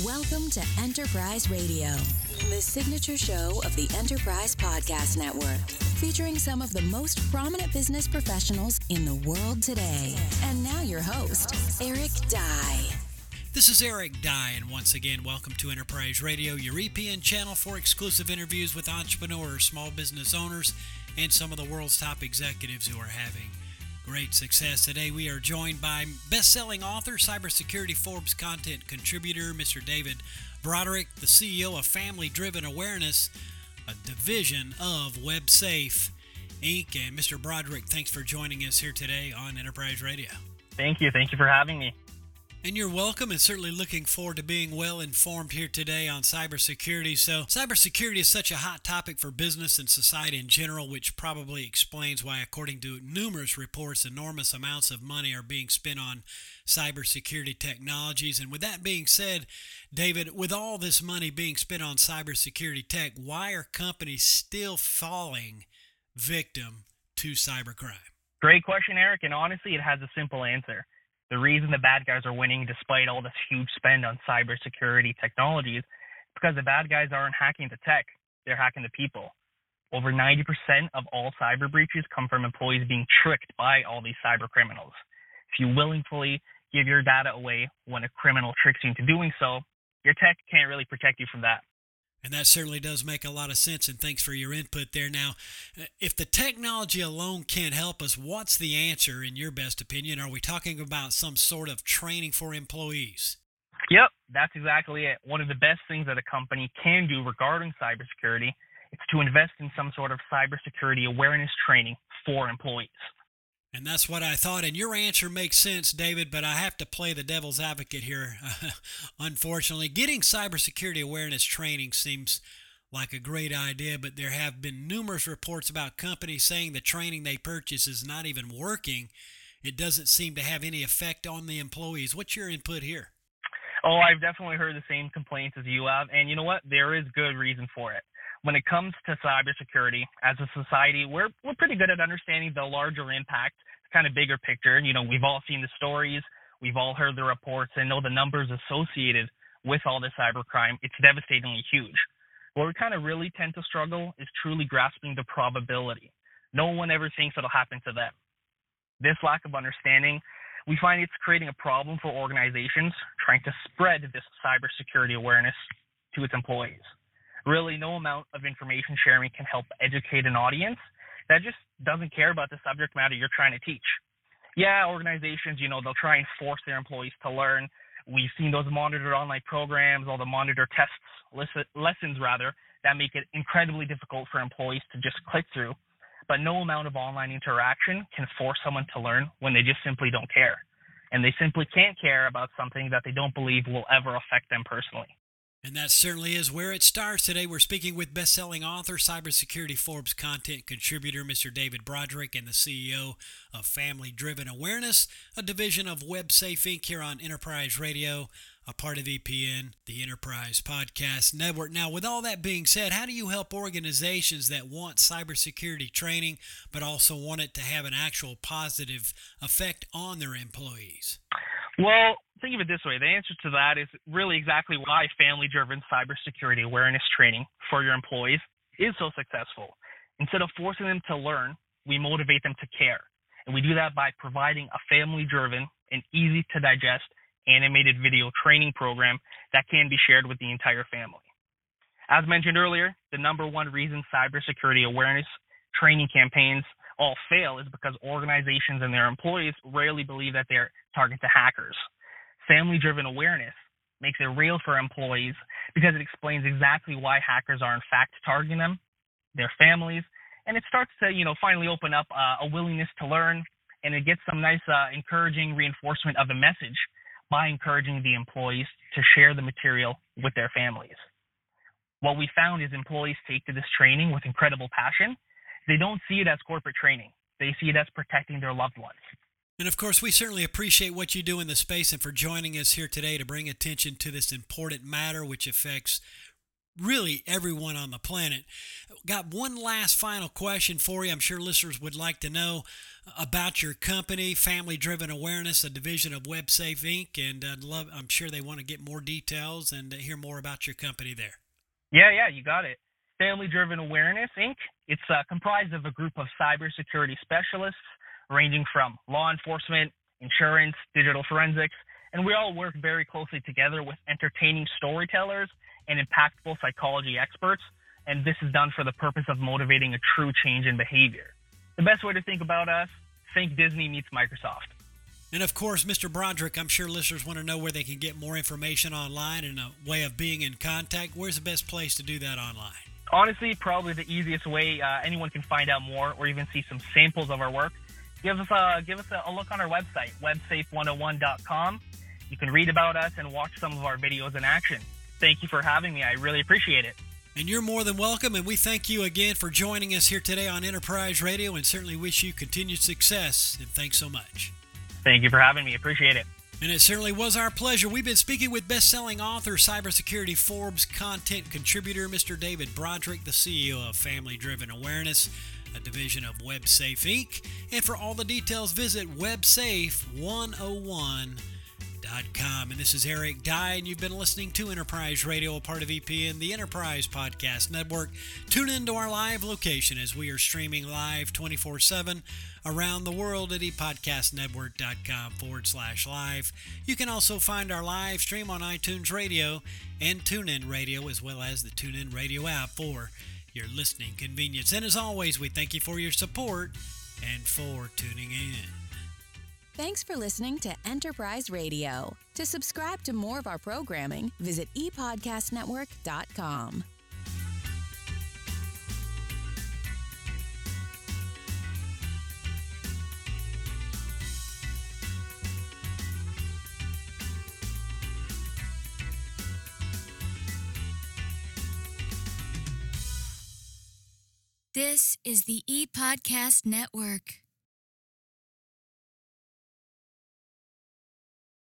Welcome to Enterprise Radio, the signature show of the Enterprise Podcast Network, featuring some of the most prominent business professionals in the world today. And now your host, Eric Dye. This is Eric Dye, and once again, welcome to Enterprise Radio, your EPN channel for exclusive interviews with entrepreneurs, small business owners, and some of the world's top executives who are having great success. Today we are joined by best-selling author, cybersecurity Forbes content contributor, Mr. David Broderick, the CEO of Family Driven Awareness, a division of WebSafe Inc. And Mr. Broderick, thanks for joining us here today on Enterprise Radio. Thank you. Thank you for having me. And you're welcome, and certainly looking forward to being well informed here today on cybersecurity. So cybersecurity is such a hot topic for business and society in general, which probably explains why, according to numerous reports, enormous amounts of money are being spent on cybersecurity technologies. And with that being said, David, with all this money being spent on cybersecurity tech, why are companies still falling victim to cybercrime? Great question, Eric, and honestly, it has a simple answer. The reason the bad guys are winning despite all this huge spend on cybersecurity technologies is because the bad guys aren't hacking the tech, they're hacking the people. Over 90% of all cyber breaches come from employees being tricked by all these cyber criminals. If you willingly give your data away when a criminal tricks you into doing so, your tech can't really protect you from that. And that certainly does make a lot of sense, and thanks for your input there. Now, if the technology alone can't help us, what's the answer in your best opinion? Are we talking about some sort of training for employees? Yep, that's exactly it. One of the best things that a company can do regarding cybersecurity is to invest in some sort of cybersecurity awareness training for employees. And that's what I thought, and your answer makes sense, David, but I have to play the devil's advocate here. Unfortunately, getting cybersecurity awareness training seems like a great idea, but there have been numerous reports about companies saying the training they purchase is not even working. It doesn't seem to have any effect on the employees. What's your input here? Oh, I've definitely heard the same complaints as you have, and you know what? There is good reason for it. When it comes to cybersecurity, as a society, we're pretty good at understanding the larger impact, kind of bigger picture. You know, we've all seen the stories, we've all heard the reports, and know the numbers associated with all this cybercrime. It's devastatingly huge. Where we kind of really tend to struggle is truly grasping the probability. No one ever thinks it'll happen to them. This lack of understanding, we find it's creating a problem for organizations trying to spread this cybersecurity awareness to its employees. Really, no amount of information sharing can help educate an audience that just doesn't care about the subject matter you're trying to teach. Yeah, organizations, they'll try and force their employees to learn. We've seen those monitored online programs, all the monitor tests, lessons that make it incredibly difficult for employees to just click through. But no amount of online interaction can force someone to learn when they just simply don't care. And they simply can't care about something that they don't believe will ever affect them personally. And that certainly is where it starts. Today we're speaking with best-selling author, cybersecurity Forbes content contributor, Mr. David Broderick, and the CEO of Family Driven Awareness, a division of WebSafe Inc. here on Enterprise Radio, a part of EPN, the Enterprise Podcast Network. Now, with all that being said, how do you help organizations that want cybersecurity training but also want it to have an actual positive effect on their employees? Well, think of it this way. The answer to that is really exactly why family-driven cybersecurity awareness training for your employees is so successful. Instead of forcing them to learn, we motivate them to care. And we do that by providing a family-driven and easy-to-digest animated video training program that can be shared with the entire family. As mentioned earlier, the number one reason cybersecurity awareness training campaigns all fail is because organizations and their employees rarely believe that they're target to hackers. Family-driven awareness makes it real for employees because it explains exactly why hackers are in fact targeting them, their families, and it starts to, finally open up a willingness to learn, and it gets some nice encouraging reinforcement of the message by encouraging the employees to share the material with their families. What we found is employees take to this training with incredible passion. They don't see it as corporate training. They see it as protecting their loved ones. And of course, we certainly appreciate what you do in the space and for joining us here today to bring attention to this important matter which affects really everyone on the planet. Got one last final question for you. I'm sure listeners would like to know about your company, Family Driven Awareness, a division of WebSafe Inc., and I'm sure they want to get more details and hear more about your company there. Yeah, you got it. Family Driven Awareness Inc. It's comprised of a group of cybersecurity specialists ranging from law enforcement, insurance, digital forensics, and we all work very closely together with entertaining storytellers and impactful psychology experts, and this is done for the purpose of motivating a true change in behavior. The best way to think about us, think Disney meets Microsoft. And of course, Mr. Broderick, I'm sure listeners want to know where they can get more information online and a way of being in contact. Where's the best place to do that online? Honestly, probably the easiest way anyone can find out more or even see some samples of our work. Give us a look on our website, websafe101.com. You can read about us and watch some of our videos in action. Thank you for having me. I really appreciate it. And you're more than welcome, and we thank you again for joining us here today on Enterprise Radio, and certainly wish you continued success, and thanks so much. Thank you for having me. Appreciate it. And it certainly was our pleasure. We've been speaking with best-selling author, cybersecurity Forbes content contributor, Mr. David Broderick, the CEO of Family Driven Awareness, a division of WebSafe Inc. And for all the details, visit websafe101.com. And this is Eric Dye, and you've been listening to Enterprise Radio, a part of EPN, the Enterprise Podcast Network. Tune into our live location as we are streaming live 24/7 around the world at epodcastnetwork.com/live. You can also find our live stream on iTunes Radio and TuneIn Radio, as well as the TuneIn Radio app for your listening convenience. And as always, we thank you for your support and for tuning in. Thanks for listening to Enterprise Radio. To subscribe to more of our programming, visit epodcastnetwork.com. This is the ePodcast Network.